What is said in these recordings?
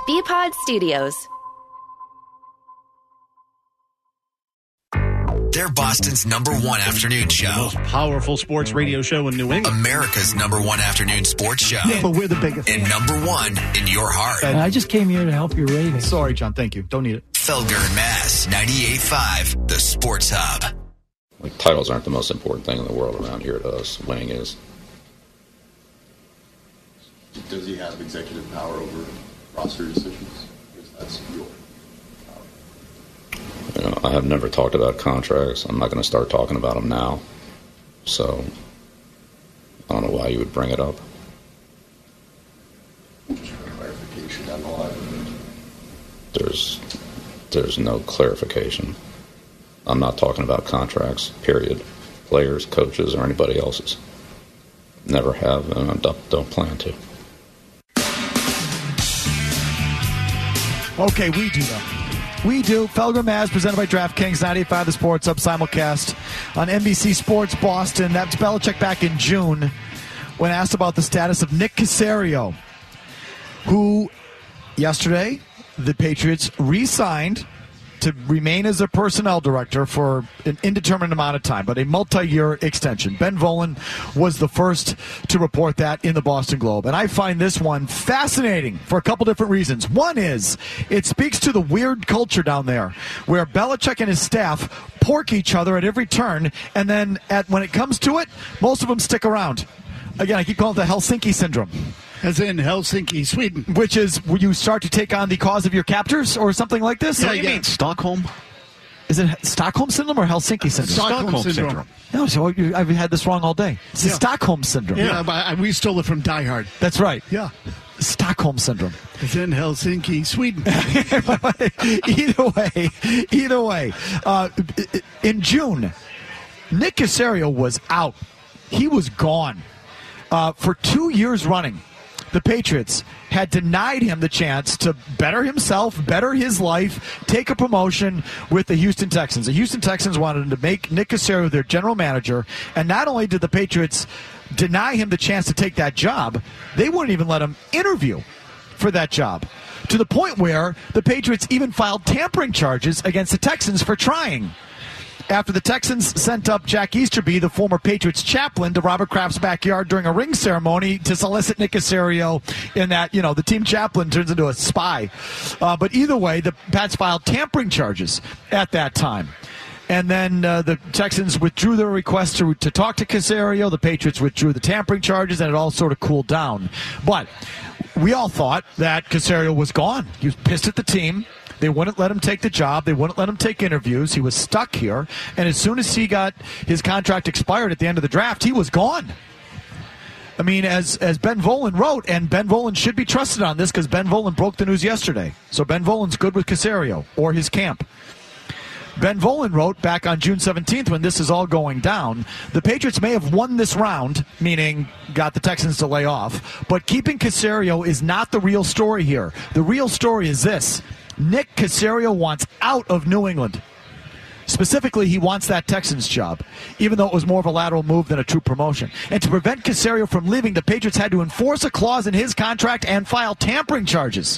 BPod Studios. They're Boston's #1 afternoon show. The most powerful sports radio show in New England. America's #1 afternoon sports show. Yeah, but we're the biggest. And #1 in your heart. And I just came here to help your ratings. Sorry, John. Thank you. Don't need it. Felger and Mass, 98.5, the Sports Hub. Like, titles aren't the most important thing in the world around here to us. Winning is. Does he have executive power over roster decisions? Because that's your power. You know, I have never talked about contracts. I'm not going to start talking about them now. So, I don't know why you would bring it up. Just for clarification down the line. There's no clarification. I'm not talking about contracts, period. Players, coaches, or anybody else's. Never have, and I don't plan to. Okay, we do that. We do. Felger Maz, presented by DraftKings, 98.5 The Sports Hub simulcast on NBC Sports Boston. That's Belichick back in June when asked about the status of Nick Caserio, who yesterday the Patriots re-signed to remain as a personnel director for an indeterminate amount of time, but a multi-year extension. Ben Volin was the first to report that in the Boston Globe. And I find this one fascinating for a couple different reasons. One is it speaks to the weird culture down there where Belichick and his staff pork each other at every turn, and then when it comes to it, most of them stick around. Again, I keep calling it the Helsinki syndrome. As in Helsinki, Sweden. Which is when you start to take on the cause of your captors or something like this? Yeah, you mean Stockholm? Is it Stockholm Syndrome or Helsinki Syndrome? Stockholm Syndrome. No, so I've had this wrong all day. It's Stockholm Syndrome. Yeah, but we stole it from Die Hard. That's right. Yeah. Stockholm Syndrome. It's in Helsinki, Sweden. Either way. In June, Nick Caserio was out. He was gone. For 2 years running, the Patriots had denied him the chance to better himself, better his life, take a promotion with the Houston Texans. The Houston Texans wanted to make Nick Caserio their general manager, and not only did the Patriots deny him the chance to take that job, they wouldn't even let him interview for that job, to the point where the Patriots even filed tampering charges against the Texans for trying. After the Texans sent up Jack Easterby, the former Patriots chaplain, to Robert Kraft's backyard during a ring ceremony to solicit Nick Caserio in that, the team chaplain turns into a spy. But either way, the Pats filed tampering charges at that time. And then the Texans withdrew their request to talk to Caserio. The Patriots withdrew the tampering charges, and it all sort of cooled down. But we all thought that Caserio was gone. He was pissed at the team. They wouldn't let him take the job. They wouldn't let him take interviews. He was stuck here. And as soon as he got his contract expired at the end of the draft, he was gone. I mean, as Ben Volin wrote, and Ben Volin should be trusted on this because Ben Volin broke the news yesterday. So Ben Volin's good with Caserio or his camp. Ben Volin wrote back on June 17th when this is all going down, the Patriots may have won this round, meaning got the Texans to lay off, but keeping Caserio is not the real story here. The real story is this. Nick Caserio wants out of New England. Specifically, he wants that Texans job, even though it was more of a lateral move than a true promotion. And to prevent Caserio from leaving, the Patriots had to enforce a clause in his contract and file tampering charges.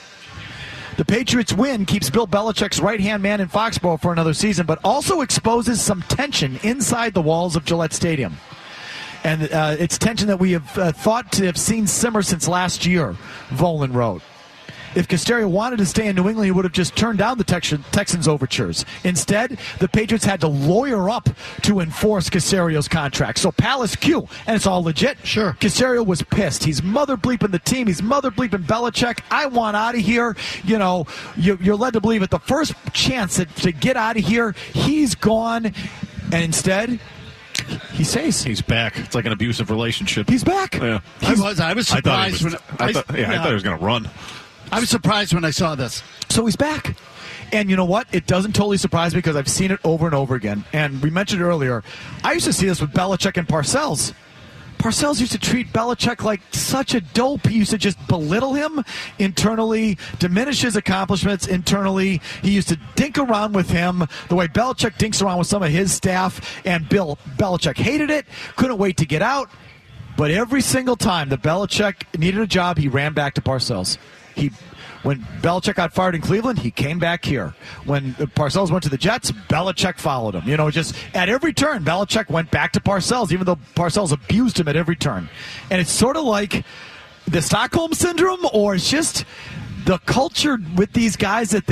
The Patriots' win keeps Bill Belichick's right-hand man in Foxborough for another season, but also exposes some tension inside the walls of Gillette Stadium. And it's tension that we have thought to have seen simmer since last year, Volin wrote. If Caserio wanted to stay in New England, he would have just turned down the Texans' overtures. Instead, the Patriots had to lawyer up to enforce Caserio's contract. So Palace Q, and it's all legit. Sure. Caserio was pissed. He's mother-bleeping the team. He's mother-bleeping Belichick. I want out of here. You're led to believe at the first chance to get out of here, he's gone. And instead, he says he's back. It's like an abusive relationship. He's back. Yeah. I was surprised I thought he was going to run. I was surprised when I saw this. So he's back. And you know what? It doesn't totally surprise me because I've seen it over and over again. And we mentioned earlier, I used to see this with Belichick and Parcells. Parcells used to treat Belichick like such a dope. He used to just belittle him internally, diminish his accomplishments internally. He used to dink around with him the way Belichick dinks around with some of his staff. And Bill Belichick hated it, couldn't wait to get out. But every single time that Belichick needed a job, he ran back to Parcells. When Belichick got fired in Cleveland, he came back here. When Parcells went to the Jets, Belichick followed him. Just at every turn, Belichick went back to Parcells, even though Parcells abused him at every turn. And it's sort of like the Stockholm Syndrome, or it's just the culture with these guys that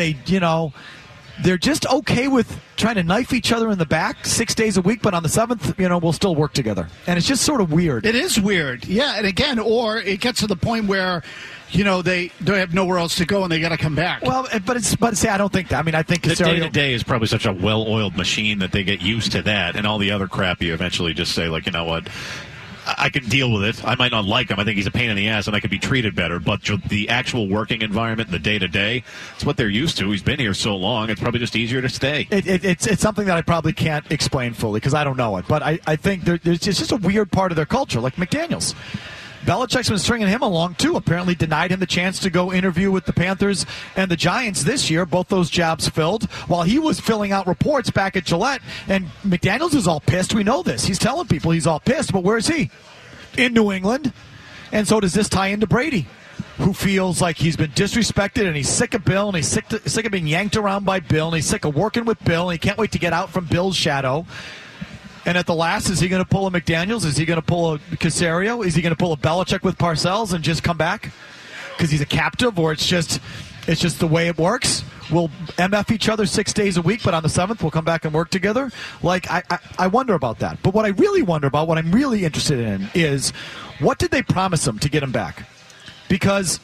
they're just okay with trying to knife each other in the back 6 days a week, but on the 7th, we'll still work together. And it's just sort of weird. It is weird. Yeah, and again, or it gets to the point where they have nowhere else to go and they got to come back. Well, but see, I don't think that. I mean, I think the day-to-day is probably such a well-oiled machine that they get used to that, and all the other crap you eventually just say, like, you know what, I can deal with it. I might not like him. I think he's a pain in the ass, and I could be treated better. But the actual working environment, the day-to-day, it's what they're used to. He's been here so long, it's probably just easier to stay. It's something that I probably can't explain fully because I don't know it. But I think there's just a weird part of their culture, like McDaniels. Belichick's been stringing him along, too. Apparently denied him the chance to go interview with the Panthers and the Giants this year. Both those jobs filled while he was filling out reports back at Gillette. And McDaniels is all pissed. We know this. He's telling people he's all pissed. But where is he? In New England. And so does this tie into Brady, who feels like he's been disrespected and he's sick of Bill and he's sick of being yanked around by Bill and he's sick of working with Bill and he can't wait to get out from Bill's shadow. And at the last, is he going to pull a McDaniels? Is he going to pull a Caserio? Is he going to pull a Belichick with Parcells and just come back because he's a captive, or it's just the way it works? We'll MF each other 6 days a week, but on the 7th we'll come back and work together. Like I wonder about that. But what I really wonder about, what I'm really interested in, is what did they promise him to get him back? Because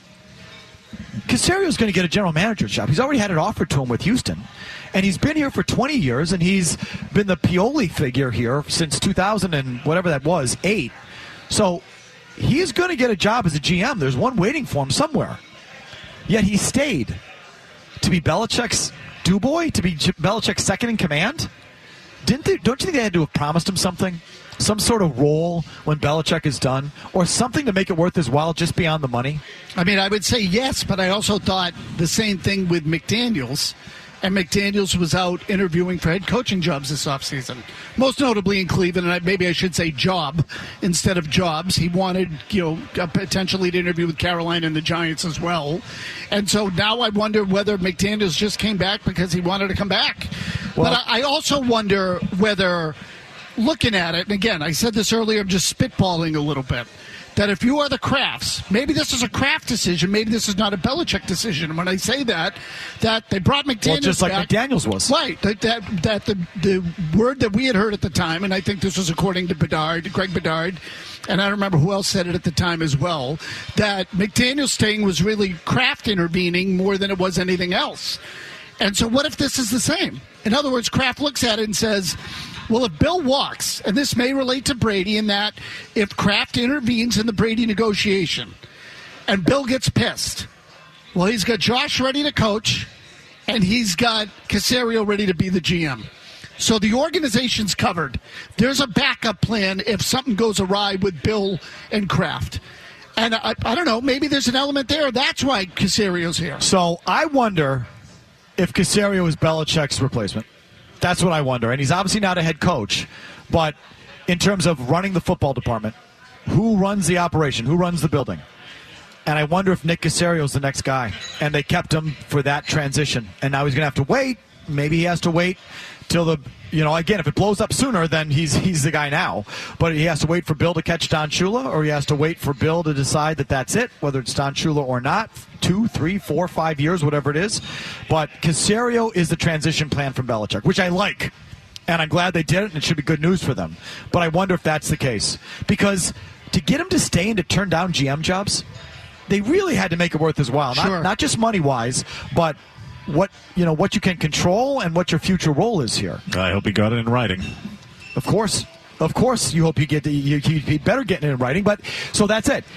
Caserio's going to get a general manager job. He's already had it offered to him with Houston. And he's been here for 20 years, and he's been the Pioli figure here since 2000 and whatever that was, 8. So he's going to get a job as a GM. There's one waiting for him somewhere. Yet he stayed to be Belichick's do-boy, to be Belichick's second in command. Don't you think they had to have promised him something? Some sort of role when Belichick is done, or something to make it worth his while just beyond the money? I mean, I would say yes, but I also thought the same thing with McDaniels. And McDaniels was out interviewing for head coaching jobs this offseason, most notably in Cleveland, and maybe I should say job instead of jobs. He wanted, potentially to interview with Carolina and the Giants as well. And so now I wonder whether McDaniels just came back because he wanted to come back. Well, but I also wonder whether, looking at it, and again, I said this earlier, I'm just spitballing a little bit, that if you are the Krafts, maybe this is a Kraft decision, maybe this is not a Belichick decision. And when I say that they brought McDaniels just like back, McDaniels was. Right, that the word that we had heard at the time, and I think this was according to Greg Bedard, and I don't remember who else said it at the time as well, that McDaniels staying was really Kraft intervening more than it was anything else. And so what if this is the same? In other words, Kraft looks at it and says, well, if Bill walks, and this may relate to Brady in that if Kraft intervenes in the Brady negotiation and Bill gets pissed, well, he's got Josh ready to coach and he's got Caserio ready to be the GM. So the organization's covered. There's a backup plan if something goes awry with Bill and Kraft. And I don't know, maybe there's an element there. That's why Caserio's here. So I wonder if Caserio is Belichick's replacement. That's what I wonder. And he's obviously not a head coach. But in terms of running the football department, who runs the operation? Who runs the building? And I wonder if Nick Caserio is the next guy. And they kept him for that transition. And now he's going to have to wait. Maybe he has to wait till the, again, if it blows up sooner, then he's the guy now. But he has to wait for Bill to catch Don Shula, or he has to wait for Bill to decide that that's it, whether it's Don Shula or not. 2, 3, 4, 5 years, whatever it is. But Caserio is the transition plan from Belichick, which I like. And I'm glad they did it, and it should be good news for them. But I wonder if that's the case. Because to get him to stay and to turn down GM jobs, they really had to make it worth his while. Sure. Not just money-wise, but what you can control and what your future role is here. I hope he got it in writing. Of course, you hope he better get it in writing. But so that's it.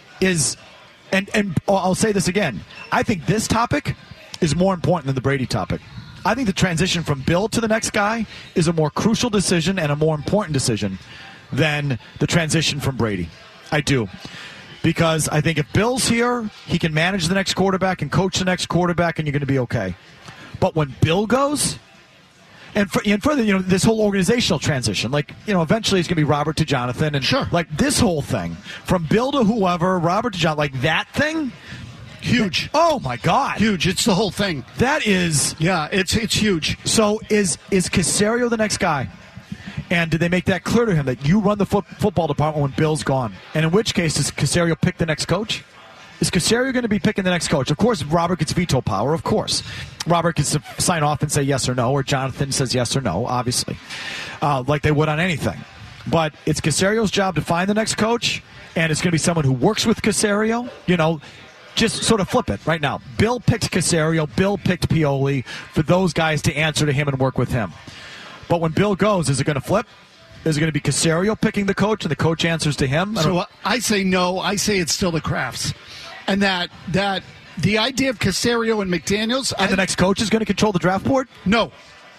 And I'll say this again. I think this topic is more important than the Brady topic. I think the transition from Bill to the next guy is a more crucial decision and a more important decision than the transition from Brady. I do. Because I think if Bill's here, he can manage the next quarterback and coach the next quarterback, and you're going to be okay. But when Bill goes, And further, this whole organizational transition, eventually it's going to be Robert to Jonathan. And sure. This whole thing, from Bill to whoever, Robert to Jonathan, that thing, huge. Oh, my God. Huge. It's the whole thing. That is. Yeah, it's huge. So is Caserio the next guy? And did they make that clear to him that you run the football department when Bill's gone? And in which case, does Caserio pick the next coach? Is Caserio going to be picking the next coach? Of course, Robert gets veto power, of course. Robert gets to sign off and say yes or no, or Jonathan says yes or no, obviously, like they would on anything. But it's Caserio's job to find the next coach, and it's going to be someone who works with Caserio. Just sort of flip it right now. Bill picked Caserio. Bill picked Pioli for those guys to answer to him and work with him. But when Bill goes, is it going to flip? Is it going to be Caserio picking the coach, and the coach answers to him? So I say no. I say it's still the Krafts. And that the idea of Caserio and McDaniels... And the next coach is going to control the draft board? No.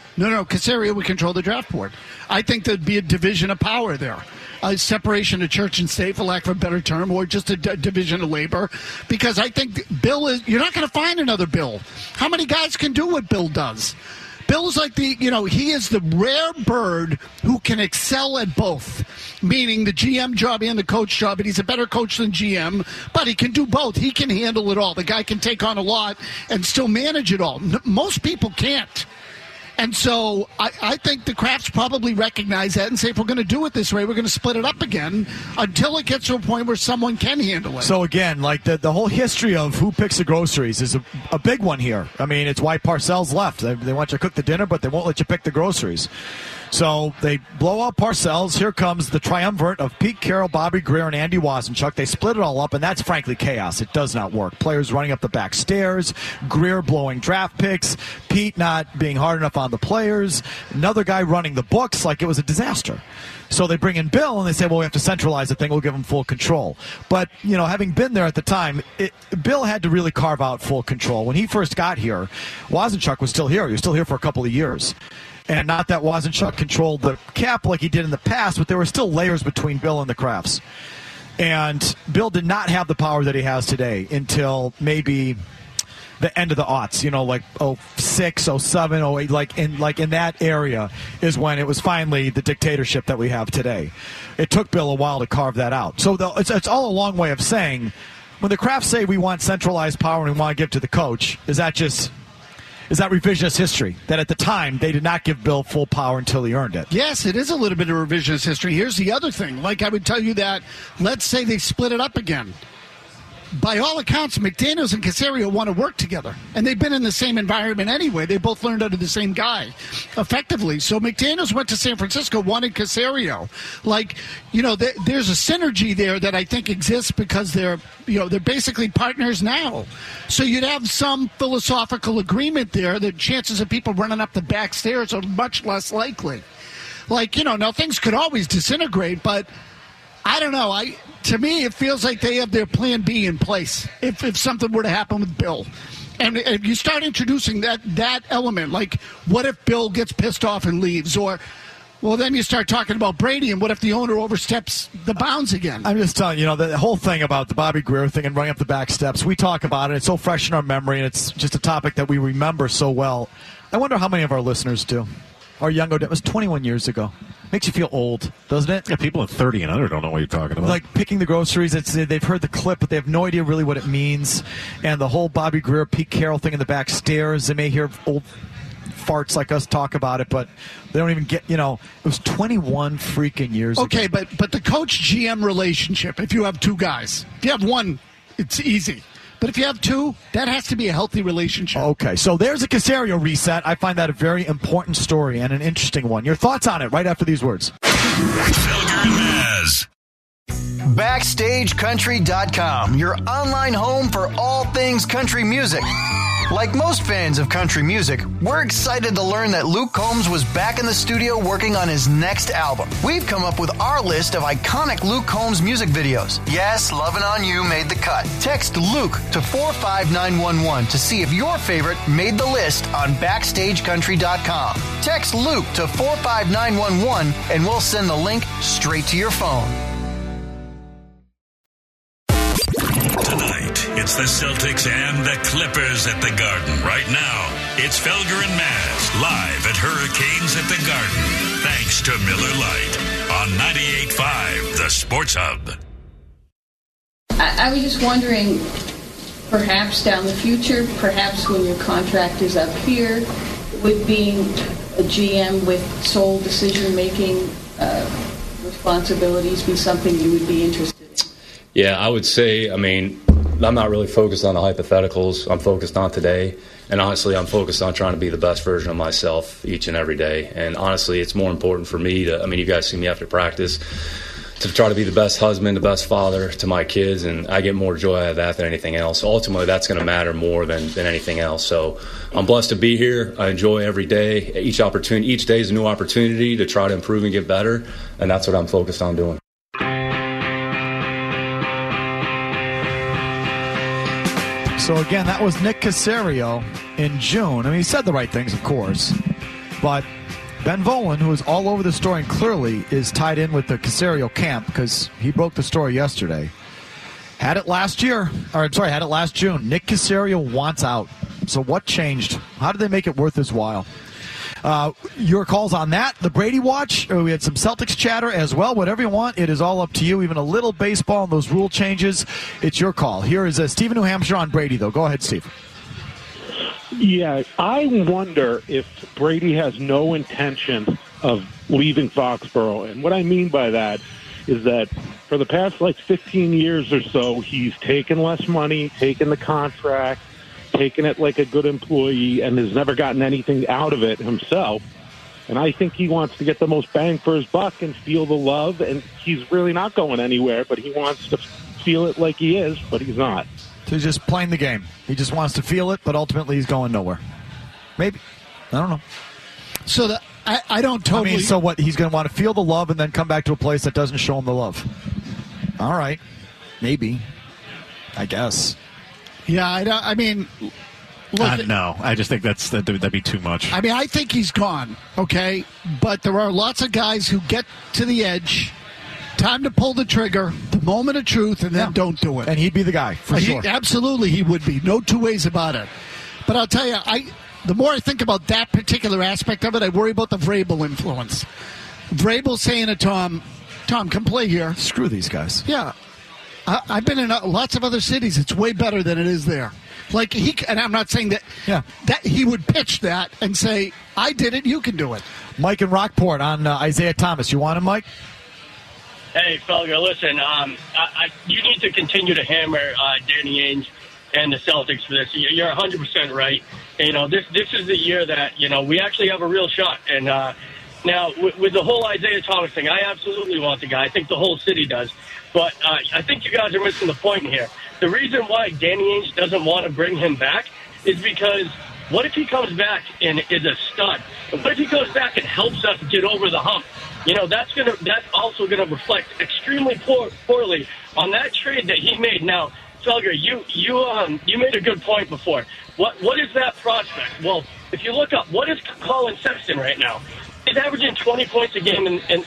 Caserio would control the draft board. I think there'd be a division of power there. A separation of church and state, for lack of a better term, or just a division of labor. Because I think Bill is... You're not going to find another Bill. How many guys can do what Bill does? Bill's like he is the rare bird who can excel at both, meaning the GM job and the coach job, and he's a better coach than GM, but he can do both. He can handle it all. The guy can take on a lot and still manage it all. Most people can't. And so I think the Krafts probably recognize that and say, if we're going to do it this way, we're going to split it up again until it gets to a point where someone can handle it. So, again, the whole history of who picks the groceries is a big one here. I mean, it's why Parcells left. They want you to cook the dinner, but they won't let you pick the groceries. So they blow out Parcells. Here comes the triumvirate of Pete Carroll, Bobby Greer, and Andy Wasenchuk. They split it all up, and that's frankly chaos. It does not work. Players running up the back stairs, Greer blowing draft picks, Pete not being hard enough on the players, another guy running the books like it was a disaster. So they bring in Bill, and they say, well, we have to centralize the thing. We'll give him full control. But, having been there at the time, Bill had to really carve out full control. When he first got here, Wasenchuk was still here. He was still here for a couple of years. And not that Wasenchuk controlled the cap like he did in the past, but there were still layers between Bill and the Krafts. And Bill did not have the power that he has today until maybe the end of the aughts, 06, 07, 08, in that area is when it was finally the dictatorship that we have today. It took Bill a while to carve that out. So it's all a long way of saying, when the Krafts say we want centralized power and we want to give to the coach, is that revisionist history? That at the time, they did not give Bill full power until he earned it. Yes, it is a little bit of revisionist history. Here's the other thing. I would tell you that, let's say they split it up again. By all accounts, McDaniels and Caserio want to work together. And they've been in the same environment anyway. They both learned under the same guy, effectively. So McDaniels went to San Francisco, wanted Caserio. There's a synergy there that I think exists because they're basically partners now. So you'd have some philosophical agreement there. The chances of people running up the back stairs are much less likely. Now things could always disintegrate, but I don't know. To me, it feels like they have their plan B in place if something were to happen with Bill. And if you start introducing that element, like what if Bill gets pissed off and leaves? Or, well, then you start talking about Brady, and what if the owner oversteps the bounds again? I'm just telling you, the whole thing about the Bobby Greer thing and running up the back steps, we talk about it. It's so fresh in our memory, and it's just a topic that we remember so well. I wonder how many of our listeners do. Our younger, it was 21 years ago. Makes you feel old, doesn't it? Yeah, people at 30 and under don't know what you're talking about. Like picking the groceries, they've heard the clip, but they have no idea really what it means. And the whole Bobby Greer, Pete Carroll thing in the back stairs, they may hear old farts like us talk about it, but they don't even get, it was 21 freaking years ago. Okay, but the coach-GM relationship, if you have two guys, if you have one, it's easy. But if you have two, that has to be a healthy relationship. Okay, so there's a Caserio reset. I find that a very important story and an interesting one. Your thoughts on it right after these words. BackstageCountry.com, your online home for all things country music. Like most fans of country music, we're excited to learn that Luke Combs was back in the studio working on his next album. We've come up with our list of iconic Luke Combs music videos. Yes, Lovin' On You made the cut. Text Luke to 45911 to see if your favorite made the list on BackstageCountry.com. Text Luke to 45911 and we'll send the link straight to your phone. Tonight, it's the Celtics and the Clippers at the Garden. Right now, it's Felger and Maz live at Hurricanes at the Garden. Thanks to Miller Lite on 98.5, the Sports Hub. I was just wondering, perhaps down the future, perhaps when your contract is up here, would being a GM with sole decision-making responsibilities be something you would be interested in? Yeah, I would say, I'm not really focused on the hypotheticals. I'm focused on today. And honestly, I'm focused on trying to be the best version of myself each and every day. And honestly, it's more important for me to, you guys see me after practice, to try to be the best husband, the best father to my kids. And I get more joy out of that than anything else. Ultimately, that's going to matter more than anything else. So I'm blessed to be here. I enjoy every day. Each day is a new opportunity to try to improve and get better. And that's what I'm focused on doing. So, again, that was Nick Caserio in June. He said the right things, of course. But Ben Volin, who is all over the story and clearly is tied in with the Caserio camp because he broke the story yesterday, had it last June. Nick Caserio wants out. So what changed? How did they make it worth his while? Your calls on that, the Brady Watch. We had some Celtics chatter as well. Whatever you want, it is all up to you. Even a little baseball and those rule changes, it's your call. Here is Steve in New Hampshire on Brady, though. Go ahead, Steve. Yeah, I wonder if Brady has no intention of leaving Foxborough. And what I mean by that is that for the past 15 years or so, he's taken less money, taken the contract, taken it like a good employee, and has never gotten anything out of it himself. And I think he wants to get the most bang for his buck and feel the love, and he's really not going anywhere, but he wants to feel it like he is, but he's not. So he's just playing the game. He just wants to feel it, but ultimately he's going nowhere. Maybe. I don't know. So I don't totally... so what? He's going to want to feel the love and then come back to a place that doesn't show him the love. All right. Maybe. I guess. Yeah, look, no, I just think that'd be too much. I think he's gone, okay? But there are lots of guys who get to the edge, time to pull the trigger, the moment of truth, and then don't do it. And he'd be the guy, for sure. Absolutely, he would be. No two ways about it. But I'll tell you, the more I think about that particular aspect of it, I worry about the Vrabel influence. Vrabel saying to Tom, come play here. Screw these guys. Yeah. I've been in lots of other cities. It's way better than it is there. And I'm not saying that he would pitch that and say, I did it, you can do it. Mike in Rockport on Isaiah Thomas. You want him, Mike? Hey, Felger, listen, you need to continue to hammer Danny Ainge and the Celtics for this. You're 100% right. This is the year that, we actually have a real shot. And now, with the whole Isaiah Thomas thing, I absolutely want the guy. I think the whole city does. But I think you guys are missing the point here. The reason why Danny Ainge doesn't want to bring him back is because what if he comes back and is a stud? And what if he goes back and helps us get over the hump? That's also gonna reflect extremely poorly on that trade that he made. Now, Felger, you made a good point before. What is that prospect? Well, if you look up, what is Colin Sexton right now? He's averaging 20 points a game, and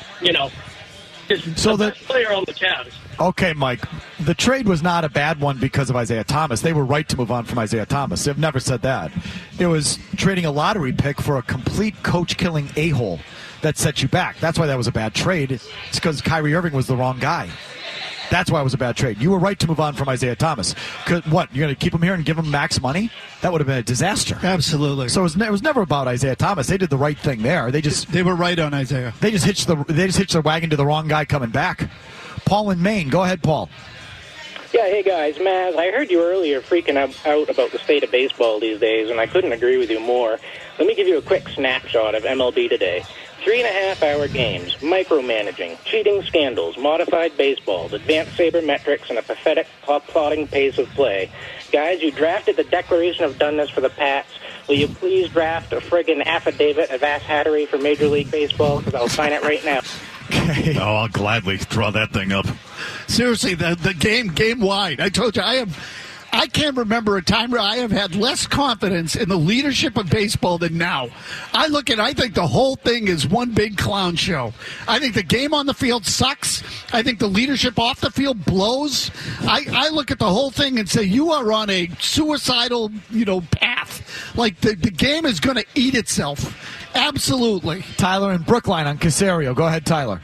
is the best player on the Cavs. Okay, Mike, the trade was not a bad one because of Isaiah Thomas. They were right to move on from Isaiah Thomas. They've never said that. It was trading a lottery pick for a complete coach-killing a-hole that set you back. That's why that was a bad trade. It's because Kyrie Irving was the wrong guy. That's why it was a bad trade. You were right to move on from Isaiah Thomas. What, you're going to keep him here and give him max money? That would have been a disaster. Absolutely. So it was never about Isaiah Thomas. They did the right thing there. They were right on Isaiah. They just hitched their wagon to the wrong guy coming back. Paul in Maine. Go ahead, Paul. Yeah, hey guys, Maz, I heard you earlier freaking out about the state of baseball these days, and I couldn't agree with you more. Let me give you a quick snapshot of MLB today. 3.5-hour games, micromanaging, cheating scandals, modified baseballs, advanced sabermetrics, and a pathetic, plodding pace of play. Guys, you drafted the Declaration of Doneness for the Pats. Will you please draft a friggin' affidavit of ass hattery for Major League Baseball? Because I'll sign it right now. Okay. Oh, I'll gladly draw that thing up. Seriously, the game wide. I told you, I can't remember a time where I have had less confidence in the leadership of baseball than now. I think the whole thing is one big clown show. I think the game on the field sucks. I think the leadership off the field blows. I look at the whole thing and say, you are on a suicidal, path. Like the game is going to eat itself. Absolutely. Tyler in Brookline on Caserio. Go ahead, Tyler.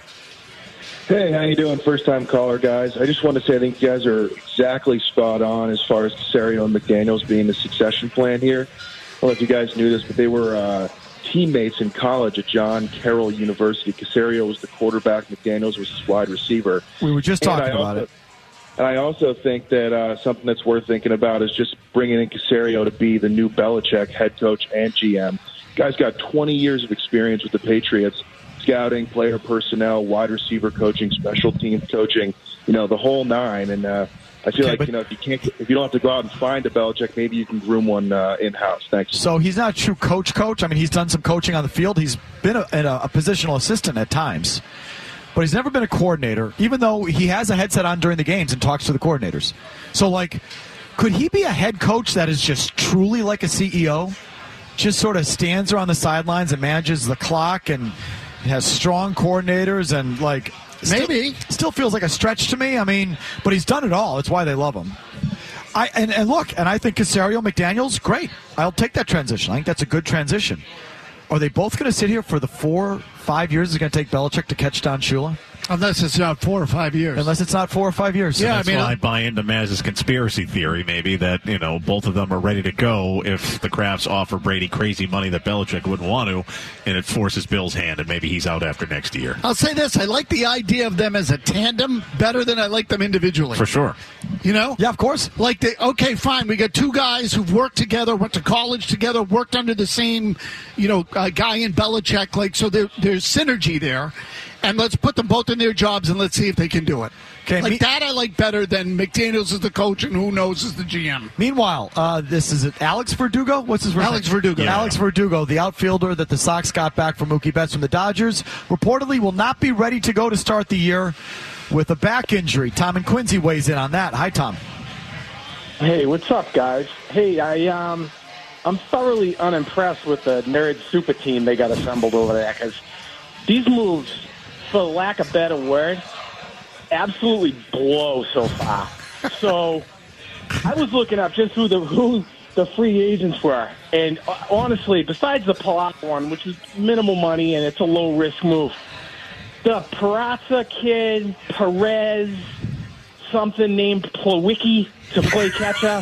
Hey, how you doing? First-time caller, guys. I just want to say I think you guys are exactly spot on as far as Caserio and McDaniels being the succession plan here. I don't know if you guys knew this, but they were teammates in college at John Carroll University. Caserio was the quarterback. McDaniels was his wide receiver. We were just talking about it. And I also think that something that's worth thinking about is just bringing in Caserio to be the new Belichick head coach and GM. Guy's got 20 years of experience with the Patriots. Scouting, player personnel, wide receiver coaching, special teams coaching, the whole nine. And I feel if you don't have to go out and find a Belichick, maybe you can groom one in-house. Thanks. So he's not a true coach. I mean, he's done some coaching on the field. He's been a positional assistant at times, but he's never been a coordinator, even though he has a headset on during the games and talks to the coordinators. So, could he be a head coach that is just truly like a CEO? Just sort of stands there on the sidelines and manages the clock and has strong coordinators and maybe still feels like a stretch to me. I mean, but he's done it all. It's why they love him. I think Caserio, McDaniels, great. I'll take that transition. I think that's a good transition. Are they both going to sit here for the 4-5 years it's going to take Belichick to catch Don Shula? Unless it's not 4 or 5 years. Unless it's not 4 or 5 years. Yeah, that's why I buy into Maz's conspiracy theory, maybe, that, both of them are ready to go if the Krafts offer Brady crazy money that Belichick wouldn't want to, and it forces Bill's hand, and maybe he's out after next year. I'll say this. I like the idea of them as a tandem better than I like them individually. For sure. Yeah, of course. Okay, fine. We got two guys who've worked together, went to college together, worked under the same, guy in Belichick. So there's synergy there. And let's put them both in their jobs and let's see if they can do it. Okay, that I like better than McDaniels is the coach and who knows is the GM. Meanwhile, this is Alex Verdugo? What's his name? Alex Verdugo. Yeah. Alex Verdugo, the outfielder that the Sox got back from Mookie Betts from the Dodgers, reportedly will not be ready to go to start the year with a back injury. Tom and Quincy weighs in on that. Hi, Tom. Hey, what's up, guys? Hey, I'm thoroughly unimpressed with the nerd super team they got assembled over there because these moves, for lack of a better word, absolutely blow so far. So I was looking up just who the free agents were. And honestly, besides the Palak one, which is minimal money and it's a low-risk move, the Peraza kid, Perez, something named Plawicki to play catcher.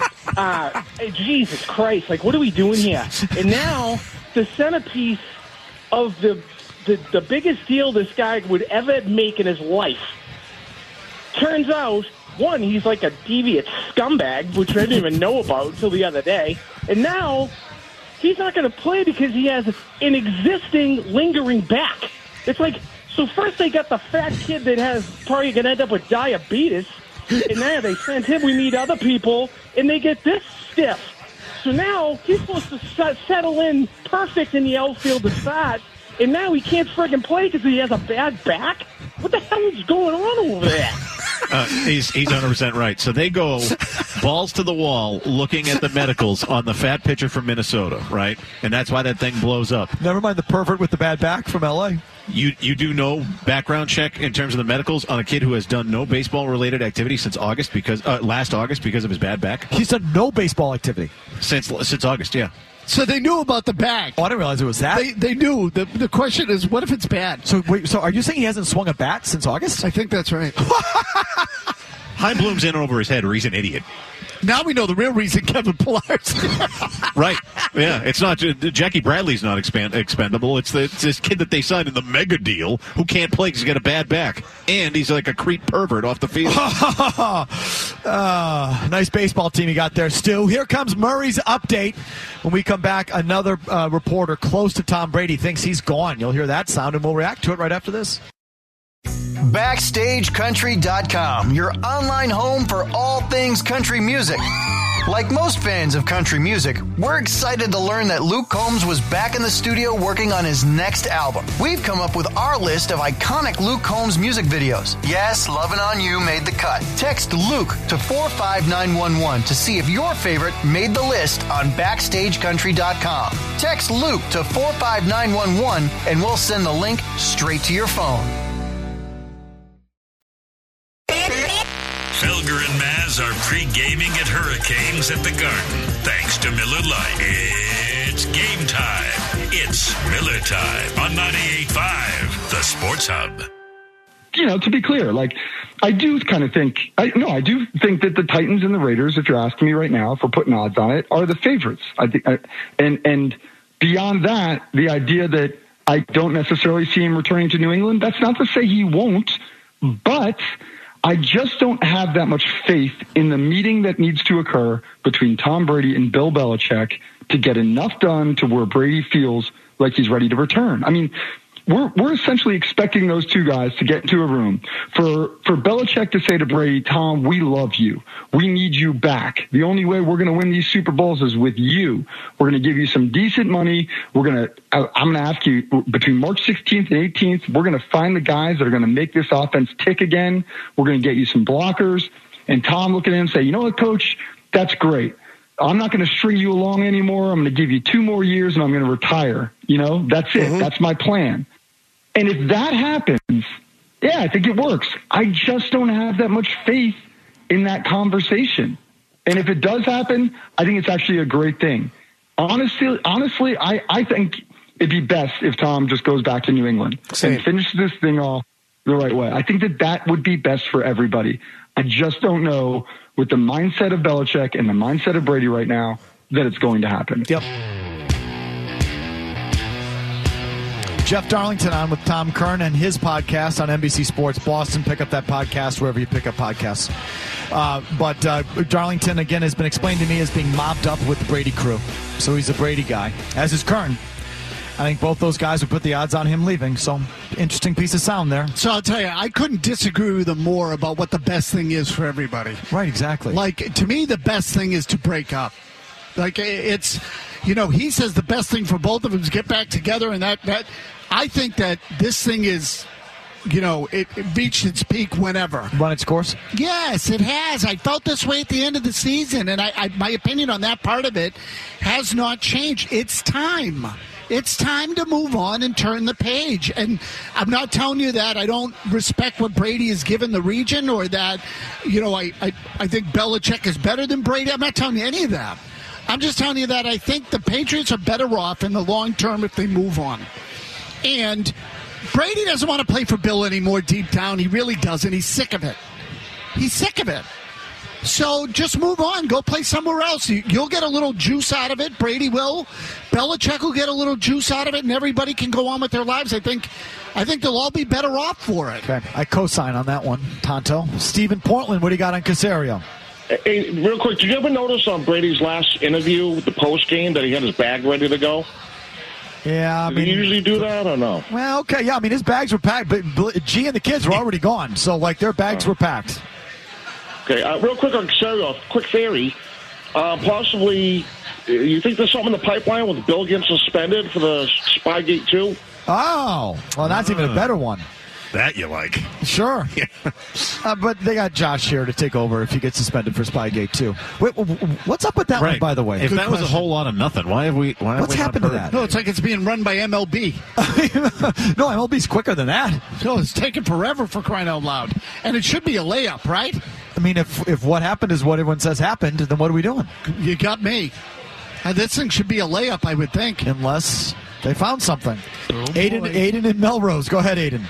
Jesus Christ, what are we doing here? And now the centerpiece of the biggest deal this guy would ever make in his life. Turns out, one, he's like a deviant scumbag, which I didn't even know about until the other day. And now, he's not going to play because he has an existing lingering back. It's so first they got the fat kid that has probably going to end up with diabetes. And now they sent him, we need other people, and they get this stiff. So now, he's supposed to settle in perfect in the outfield to start. And now he can't friggin' play because he has a bad back? What the hell is going on over there? He's 100% right. So they go balls to the wall looking at the medicals on the fat pitcher from Minnesota, right? And that's why that thing blows up. Never mind the pervert with the bad back from L.A. You do background check in terms of the medicals on a kid who has done no baseball-related activity since August last August because of his bad back? He's done no baseball activity. Since August, yeah. So they knew about the back. Oh, I didn't realize it was that. They knew. The question is, what if it's bad? So wait, so are you saying he hasn't swung a bat since August? I think that's right. Heim Bloom's in over his head or he's an idiot. Now we know the real reason Kevin Pillar's. Right. Yeah. It's not Jackie Bradley's not expendable. It's this kid that they signed in the mega deal who can't play because he's got a bad back. And he's like a creep pervert off the field. Nice baseball team you got there, Stu. Here comes Murray's update. When we come back, another reporter close to Tom Brady thinks he's gone. You'll hear that sound, and we'll react to it right after this. BackstageCountry.com, your online home for all things country music. Like most fans of country music, we're excited to learn that Luke Combs was back in the studio working on his next album. We've come up with our list of iconic Luke Combs music videos. Yes, Lovin' On You made the cut. Text Luke to 45911 to see if your favorite made the list on BackstageCountry.com. Text Luke to 45911 and we'll send the link straight to your phone. Felger and Maz are pre-gaming at Hurricanes at the Garden. Thanks to Miller Lite. It's game time. It's Miller time on 98.5, the Sports Hub. You know, to be clear, like, I do kind of think, I do think that the Titans and the Raiders, if you're asking me right now, if we're putting odds on it, are the favorites. I think, and beyond that, the idea that I don't necessarily see him returning to New England, that's not to say he won't, but I just don't have that much faith in the meeting that needs to occur between Tom Brady and Bill Belichick to get enough done to where Brady feels like he's ready to return. I mean, we're essentially expecting those two guys to get into a room for Belichick to say to Brady, Tom, we love you. We need you back. The only way we're going to win these Super Bowls is with you. We're going to give you some decent money. I'm going to ask you between March 16th and 18th, we're going to find the guys that are going to make this offense tick again. We're going to get you some blockers. And Tom look at him and say, you know what, coach, that's great. I'm not going to string you along anymore. I'm going to give you 2 more years and I'm going to retire. You know, that's it. That's my plan. And if that happens, yeah, I think it works. I just don't have that much faith in that conversation. And if it does happen, I think it's actually a great thing. Honestly, I think it'd be best if Tom just goes back to New England and finishes this thing off the right way. I think that would be best for everybody. I just don't know with the mindset of Belichick and the mindset of Brady right now that it's going to happen. Yep. Jeff Darlington on with Tom Kern and his podcast on NBC Sports Boston. Pick up that podcast wherever you pick up podcasts. But Darlington, again, has been explained to me as being mobbed up with the Brady crew. So he's a Brady guy, as is Kern. I think both those guys would put the odds on him leaving. So, interesting piece of sound there. So, I'll tell you, I couldn't disagree with him more about what the best thing is for everybody. Right, exactly. Like, to me, the best thing is to break up. Like, it's, you know, he says the best thing for both of them is get back together, and that I think that this thing is, you know, it reached its peak whenever. Run its course? Yes, it has. I felt this way at the end of the season, and my opinion on that part of it has not changed. It's time. It's time to move on and turn the page. And I'm not telling you that I don't respect what Brady has given the region or that, you know, I think Belichick is better than Brady. I'm not telling you any of that. I'm just telling you that I think the Patriots are better off in the long term if they move on. And Brady doesn't want to play for Bill anymore deep down. He really doesn't. He's sick of it. He's sick of it. So just move on. Go play somewhere else. You'll get a little juice out of it. Brady will. Belichick will get a little juice out of it, and everybody can go on with their lives. I think they'll all be better off for it. Okay. I co-sign on that one, Tonto. Steve in Portland, what do you got on Caserio? Hey, real quick, did you ever notice on Brady's last interview with the post game that he had his bag ready to go? Yeah, I mean, do you usually do that or no? Well, okay, yeah, I mean, his bags were packed, but G and the kids were already gone, so, like, their bags were packed. Okay, real quick on Caserio, quick theory. Possibly, you think there's something in the pipeline with Bill getting suspended for the Spygate 2? Oh, well, that's even a better one. That you like. Sure. Yeah. But they got Josh here to take over if he gets suspended for Spygate 2. Wait, what's up with that one, by the way? If Good that was a whole lot of nothing, why have we What's happened to that? No, it's like it's being run by MLB. No, MLB's quicker than that. No, it's taking forever for crying out loud. And it should be a layup, right? I mean, if what happened is what everyone says happened, then what are we doing? You got me. This thing should be a layup, I would think. Unless they found something. Oh, Aiden in Melrose. Go ahead, Aiden.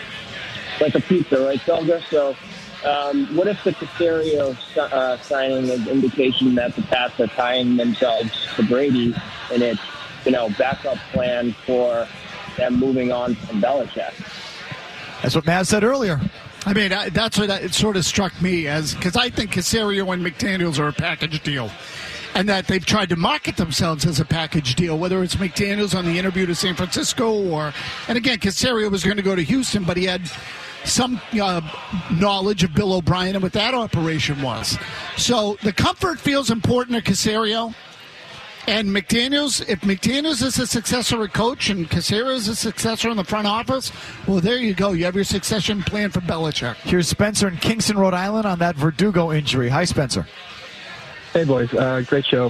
Like a pizza, right, Felger? So what if the Caserio signing is indication that the Pats are tying themselves to Brady and it's, you know, backup plan for them moving on from Belichick? That's what Matt said earlier. I mean, that's what it sort of struck me as, because I think Caserio and McDaniels are a package deal. And that they've tried to market themselves as a package deal, whether it's McDaniels on the interview to San Francisco and again, Caserio was going to go to Houston, but he had some knowledge of Bill O'Brien and what that operation was. So the comfort feels important to Caserio. And McDaniels, if McDaniels is a successor at coach and Caserio is a successor in the front office, well, there you go. You have your succession plan for Belichick. Here's Spencer in Kingston, Rhode Island on that Verdugo injury. Hi, Spencer. Hey, boys. Great show.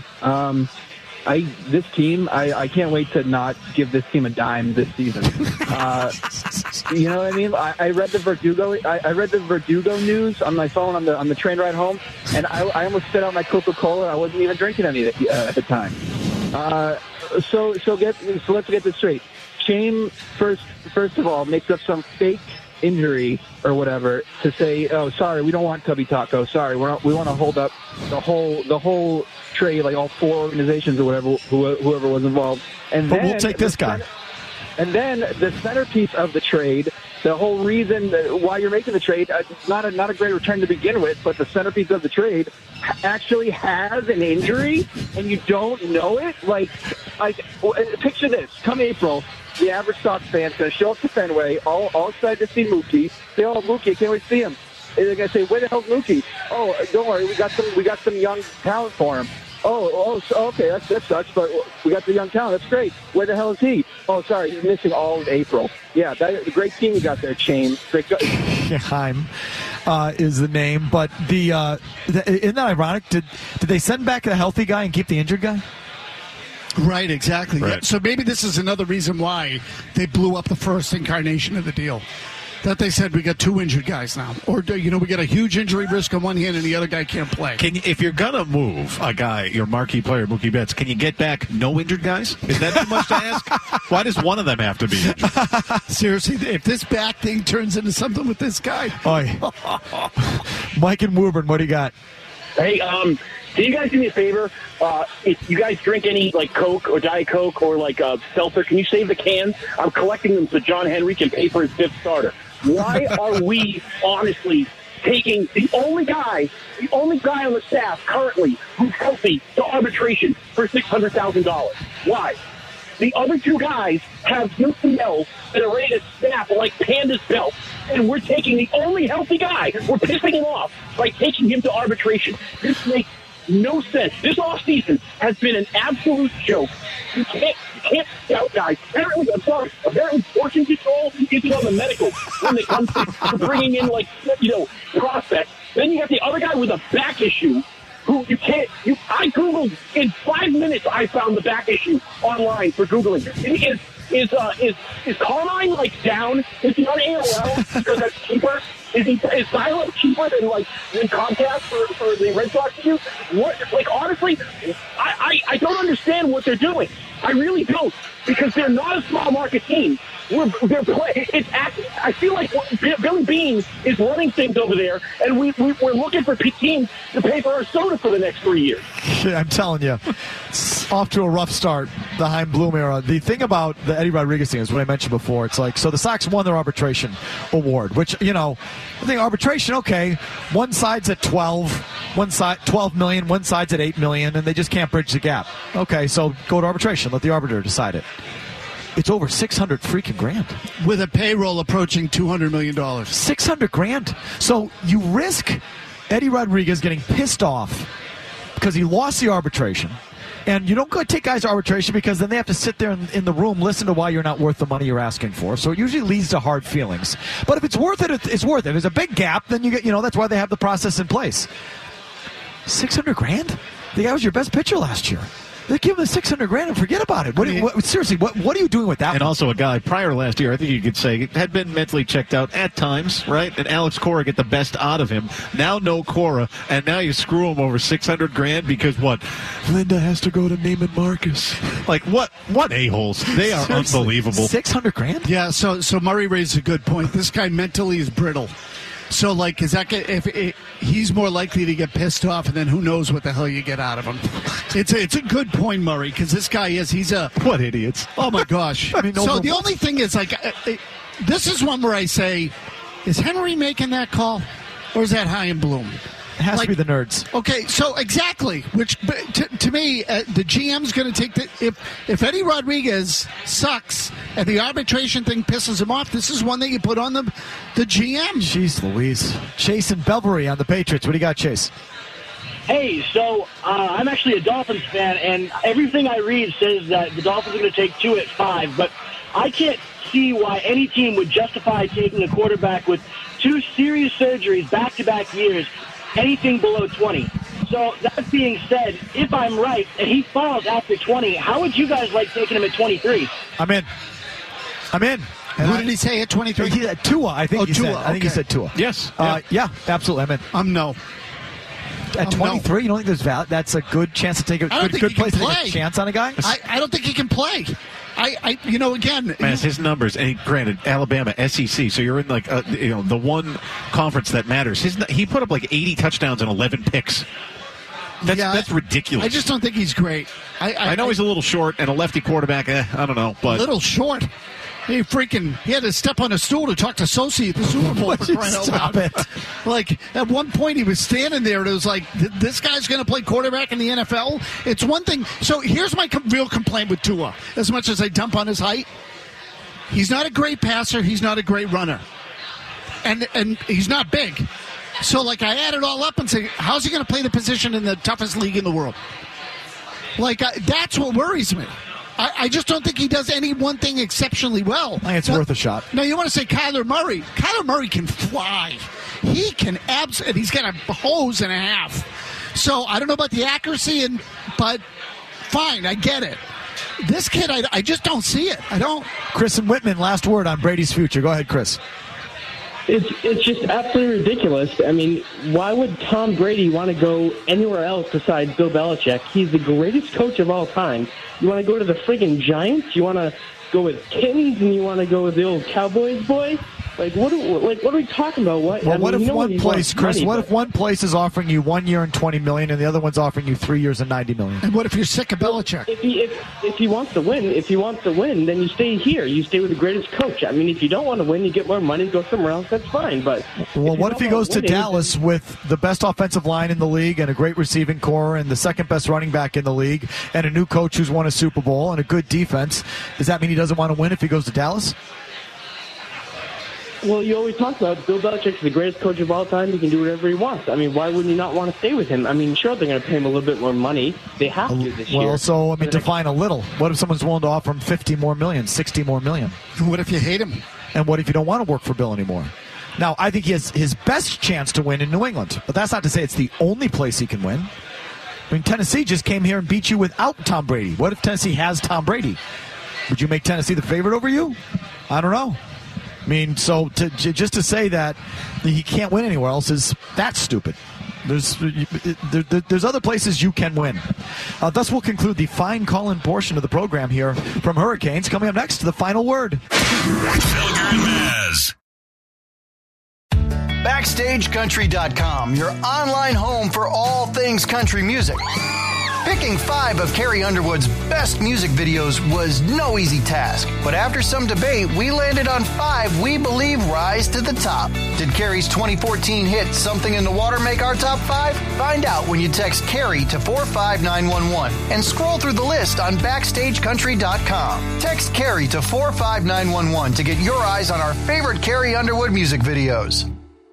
This team, I can't wait to not give this team a dime this season. You know what I mean? I read the Verdugo. I read the Verdugo news on my phone on the train ride home, and I almost spit out my Coca-Cola. I wasn't even drinking any at the time. So let's get this straight. Shane first of all makes up some fake injury or whatever to say, oh, sorry, we don't want Tubby Taco. Sorry, we want to hold up the whole trade, like all 4 organizations or whatever, whoever was involved. And but then we'll take this guy. And then the centerpiece of the trade, the whole reason why you're making the trade, not a great return to begin with, but the centerpiece of the trade actually has an injury, and you don't know it. Like picture this: come April, the average Sox fan's going to show up to Fenway, all excited to see Mookie. Say, "Oh, Mookie, I can't wait to see him." And they're going to say, "Where the hell's Mookie?" "Oh, don't worry, we got some young talent for him." Oh, okay, that sucks, but we got the young talent. That's great. Where the hell is he? Oh, sorry, he's missing all of April. Yeah, the great team you got there, Chain. Chaim is the name, but isn't that ironic? Did they send back the healthy guy and keep the injured guy? Right, exactly. Right. Yeah, so maybe this is another reason why they blew up the first incarnation of the deal. That they said we got 2 injured guys now. Or, we got a huge injury risk on one hand and the other guy can't play. If you're going to move a guy, your marquee player, Mookie Betts, can you get back no injured guys? Is that too much to ask? Why does one of them have to be injured? Seriously, if this back thing turns into something with this guy. Mike and Woburn, what do you got? Hey, can you guys do me a favor? If you guys drink any, like, Coke or Diet Coke or, like, seltzer, can you save the cans? I'm collecting them so John Henry can pay for his 5th starter. Why are we, honestly, taking the only guy on the staff currently who's healthy to arbitration for $600,000? Why? The other 2 guys have UCLs that are ready to snap like Panda's belt, and we're taking the only healthy guy. We're pissing him off by taking him to arbitration. This makes no sense. This offseason has been an absolute joke. You can't scout guys. Apparently portion control isn't on the medical when it comes to bringing in, prospects. Then you have the other guy with a back issue who I Googled in 5 minutes. I found the back issue online for Googling. Is Carmine, down? Is he on AOL because that's cheaper? Is dial-up cheaper than Comcast for the Red Sox to use? Honestly, I don't understand what they're doing. I really don't, because they're not a small market team. I feel like Billy Beane is running things over there, and we're looking for teams to pay for our soda for the next 3 years. I'm telling you, it's off to a rough start, the Chaim Bloom era. The thing about the Eddie Rodriguez thing is what I mentioned before. It's so the Sox won their arbitration award, which, I think arbitration, okay, one side's at 12 million, one side's at 8 million, and they just can't bridge the gap. Okay, so go to arbitration. Let the arbiter decide it. It's over $600 freaking grand. With a payroll approaching $200 million. $600 grand. So you risk Eddie Rodriguez getting pissed off because he lost the arbitration. And you don't go take guys to arbitration because then they have to sit there in the room, listen to why you're not worth the money you're asking for. So it usually leads to hard feelings. But if it's worth it, it's worth it. If there's a big gap, then you get, that's why they have the process in place. $600 grand? The guy was your best pitcher last year. They give him the $600 grand and forget about it. Seriously, what are you doing with that? And also a guy prior last year, I think you could say, had been mentally checked out at times, right? And Alex Cora get the best out of him. Now no Cora, and now you screw him over $600 grand because what? Linda has to go to Neiman Marcus. What a-holes? They are seriously, unbelievable. $600 grand? Yeah. So Murray raised a good point. This guy mentally is brittle. So, is that if he's more likely to get pissed off, and then who knows what the hell you get out of him? It's a good point, Murray, because this guy he's a what idiots? Oh my gosh! So the only thing is, this is one where I say, is Henry making that call, or is that Chaim Bloom? It has to be the nerds. Okay, so exactly. Which to me, the GM's going to take the if Eddie Rodriguez sucks and the arbitration thing pisses him off, this is one that you put on the GM. Jeez Louise. Chase and Belbury on the Patriots. What do you got, Chase? Hey, so I'm actually a Dolphins fan, and everything I read says that the Dolphins are going to take Tua at 5, but I can't see why any team would justify taking a quarterback with 2 serious surgeries back-to-back years, anything below 20. So that being said, if I'm right and he falls after 20, how would you guys like taking him at 23? I'm in. And Who did he say at 23? He said Tua. I think he Tua, said. I think he said Tua. Yes. Yeah, absolutely. I'm in. No. At 23, you don't think there's value? That's a good chance to take a good place to take a chance on a guy? I don't think he can play. Again, man, his numbers. And granted, Alabama, SEC. So you're in like the one conference that matters. He put up like 80 touchdowns and 11 picks. That's ridiculous. I just don't think he's great. I know he's a little short and a lefty quarterback. I don't know, but a little short. He had to step on a stool to talk to Sosi at the Super Bowl. For crying out Stop loud. it. Like, at one point he was standing there and it was like, this guy's going to play quarterback in the NFL? It's one thing. So here's my real complaint with Tua. As much as I dump on his height, he's not a great passer. He's not a great runner. And he's not big. So, like, I add it all up and say, how's he going to play the position in the toughest league in the world? Like, that's what worries me. I just don't think he does any one thing exceptionally well. I think it's worth a shot. Now, you want to say Kyler Murray. Kyler Murray can fly. He can and he's got a hose and a half. So, I don't know about the accuracy, but fine, I get it. This kid, I just don't see it. I don't. Chris and Whitman, last word on Brady's future. Go ahead, Chris. It's just absolutely ridiculous. I mean, why would Tom Brady want to go anywhere else besides Bill Belichick? He's the greatest coach of all time. You want to go to the friggin' Giants? You want to go with Kittens and you want to go with the old Cowboys boy? Like, what are we talking about? What if one place, Chris? What if one place is offering you 1 year and $20 million, and the other one's offering you 3 years and $90 million? And what if you're sick of Belichick? If he wants to win, then you stay here. You stay with the greatest coach. I mean, if you don't want to win, you get more money, go somewhere else. That's fine. But what if he goes to Dallas with the best offensive line in the league and a great receiving core and the second best running back in the league and a new coach who's won a Super Bowl and a good defense? Does that mean he doesn't want to win if he goes to Dallas? Well, you always talk about Bill Belichick's the greatest coach of all time. He can do whatever he wants. I mean, why wouldn't you not want to stay with him? I mean, sure, they're going to pay him a little bit more money. They have to this year. Well, so, I mean, define a little. What if someone's willing to offer him $50 more million, $60 more million? What if you hate him? And what if you don't want to work for Bill anymore? Now, I think he has his best chance to win in New England, but that's not to say it's the only place he can win. I mean, Tennessee just came here and beat you without Tom Brady. What if Tennessee has Tom Brady? Would you make Tennessee the favorite over you? I don't know. I mean, so just to say that he can't win anywhere else that's stupid. There's other places you can win. Thus, we'll conclude the fine call-in portion of the program here from Hurricanes. Coming up next, the final word. Felger and Maz. BackstageCountry.com, your online home for all things country music. Picking 5 of Carrie Underwood's best music videos was no easy task, but after some debate, we landed on 5 we believe rise to the top. Did Carrie's 2014 hit Something in the Water make our top 5? Find out when you text Carrie to 45911 and scroll through the list on BackstageCountry.com. Text Carrie to 45911 to get your eyes on our favorite Carrie Underwood music videos.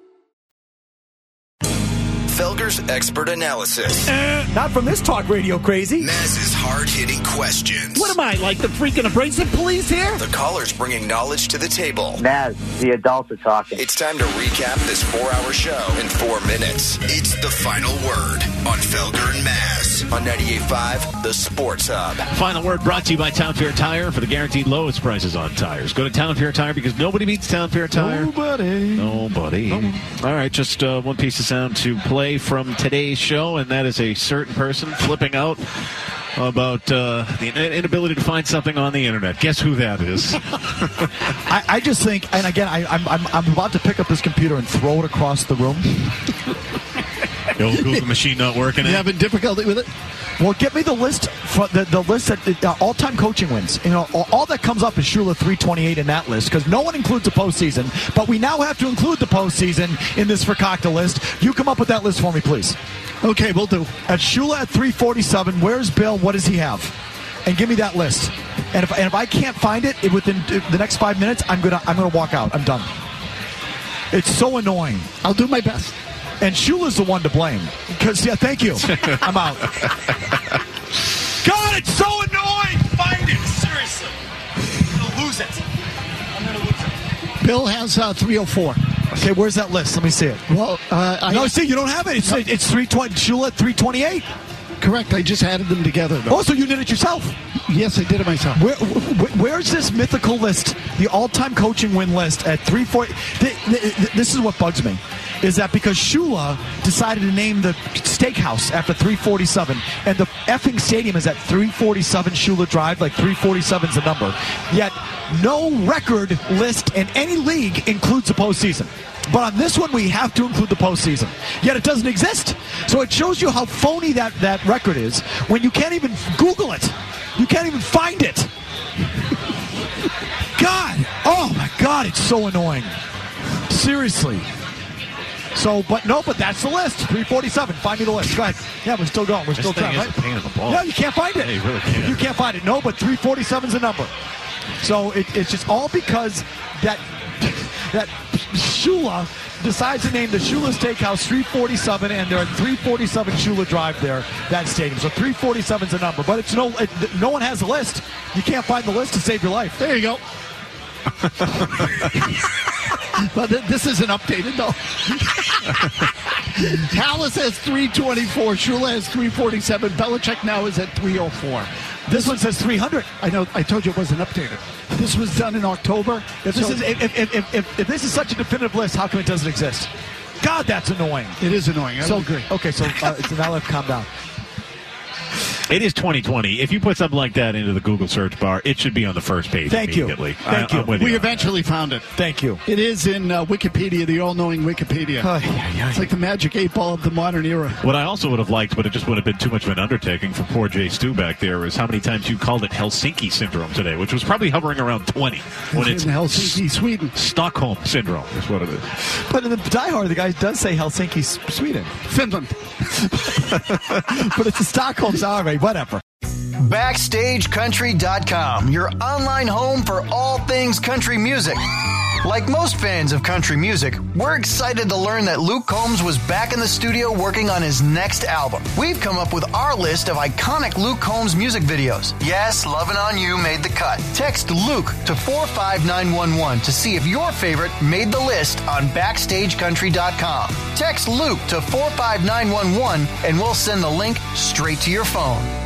Felger's expert analysis. Not from this talk radio crazy. Maz's hard-hitting questions. What am I, like the freaking abrasive police here? The callers bringing knowledge to the table. Maz, the adults are talking. It's time to recap this 4-hour show in 4 minutes. It's the final word on Felger and Maz on 98.5 The Sports Hub. Final word brought to you by Town Fair Tire for the guaranteed lowest prices on tires. Go to Town Fair Tire because nobody beats Town Fair Tire. Nobody. All right, just one piece of sound to play from today's show, and that is a certain person flipping out about the inability to find something on the internet. Guess who that is? I just think, and again, I'm about to pick up this computer and throw it across the room. Yo, Google machine not working. You having difficulty with it? Well, get me the list the list that all-time coaching wins. You know, all that comes up is Shula 328 in that list because no one includes the postseason. But we now have to include the postseason in this Fakakta list. You come up with that list for me, please. Okay, we'll do. At Shula at 347, where's Bill? What does he have? And give me that list. And if I can't find it within the next 5 minutes, I'm gonna walk out. I'm done. It's so annoying. I'll do my best. And Shula's the one to blame. Because thank you. I'm out. God, it's so annoying. Find it. Seriously. I'm gonna lose it. Bill has 304. Okay, where's that list? Let me see it. Well, see, you don't have it. It's 320. Shula 328. Correct. I just added them together, though. Oh, so you did it yourself? Yes, I did it myself. Where's this mythical list, the all-time coaching win list at 340? This is what bugs me, is that because Shula decided to name the steakhouse after 347, and the effing stadium is at 347 Shula Drive, like 347 is the number, yet no record list in any league includes the postseason. But on this one, we have to include the postseason. Yet it doesn't exist. So it shows you how phony that record is when you can't even Google it. You can't even find it. God. Oh, my God. It's so annoying. Seriously. But that's the list. 347. Find me the list. Go ahead. Yeah, we're still going. We're still trying. Right? Pain in the ball. Yeah, you can't find it. Yeah, you really can't. You can't find it. No, but 347 is the number. So it's just all because that Shula decides to name the Shula Steakhouse 347, and they're at 347 Shula Drive there, that stadium. So 347 is a number, but no one has the list. You can't find the list to save your life. There you go. But this isn't updated, though. Hallis has 324. Shula has 347. Belichick now is at 304. This one says 300. I know. I told you it wasn't updated. This was done in October. If this is such a definitive list, how come it doesn't exist? God, that's annoying. It is annoying. I agree. Okay, so now let's calm down. It is 2020. If you put something like that into the Google search bar, it should be on the first page immediately. Thank you. We eventually found it. Thank you. It is in Wikipedia, the all-knowing Wikipedia. It's like the magic 8 ball of the modern era. What I also would have liked, but it just would have been too much of an undertaking for poor Jay Stu back there, is how many times you called it Helsinki syndrome today, which was probably hovering around 20. When it's in Helsinki, Sweden. Stockholm syndrome is what it is. But in the Die Hard, the guy does say Helsinki, Sweden. Finland. But it's a Stockholm, sorry. Whatever. BackstageCountry.com, your online home for all things country music. Like most fans of country music, we're excited to learn that Luke Combs was back in the studio working on his next album. We've come up with our list of iconic Luke Combs music videos. Yes, Lovin' On You made the cut. Text Luke to 45911 to see if your favorite made the list on BackstageCountry.com. Text Luke to 45911 and we'll send the link straight to your phone.